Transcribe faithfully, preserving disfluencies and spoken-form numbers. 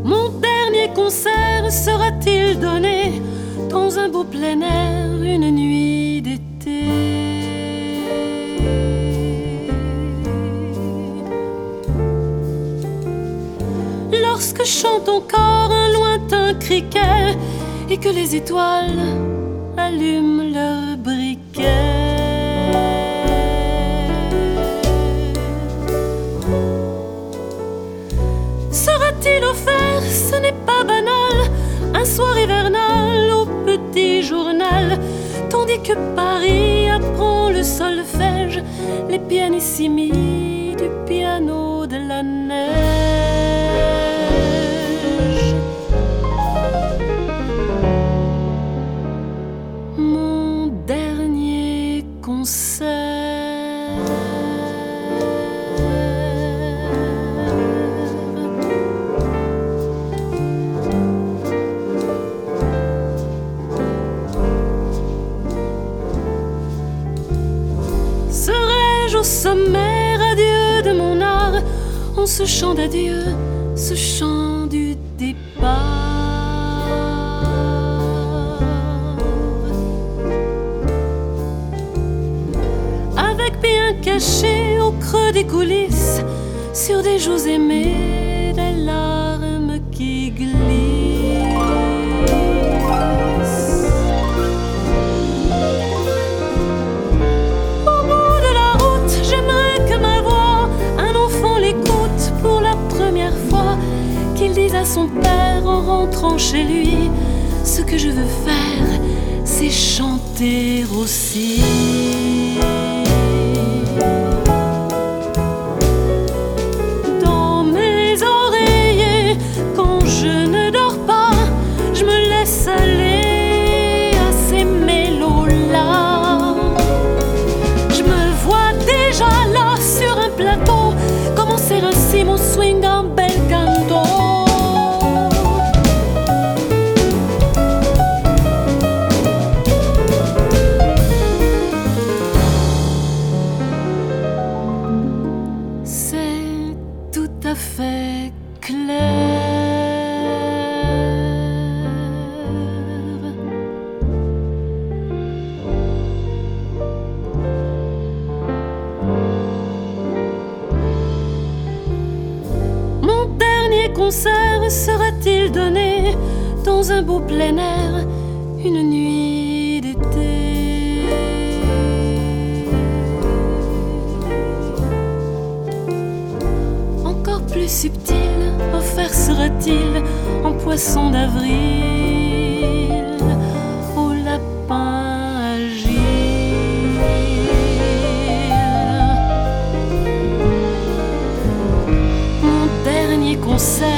Mon dernier concert sera-t-il donné dans un beau plein air, une nuit d'été? Lorsque chante encore un lointain criquet et que les étoiles allument leurs briquets. Sera-t-il offert, ce n'est pas banal, un soir hivernal au petit journal, tandis que Paris apprend le solfège, les pianissimi du piano de la neige. Mon dernier concert serais-je au sommaire, adieu de mon art, en ce chant d'adieu, ce chant du départ. Avec bien caché au creux des coulisses, sur des joues aimées, des larmes qui glissent. Au bout de la route, j'aimerais que ma voix, un enfant l'écoute pour la première fois, qu'il dise à son père en rentrant chez lui: ce que je veux faire, c'est chanter aussi. Dans mes oreillers, quand je ne dors pas, je me laisse aller à ces mélos-là. Je me vois déjà là sur un plateau, commencer ainsi mon swing en bel canto. C'est tout à fait clair. Mon dernier concert sera-t-il donné dans un beau plein air, une nuit d'été? Encore plus subtil, offert sera-t-il en poisson d'avril, au lapin agile? Mon dernier concert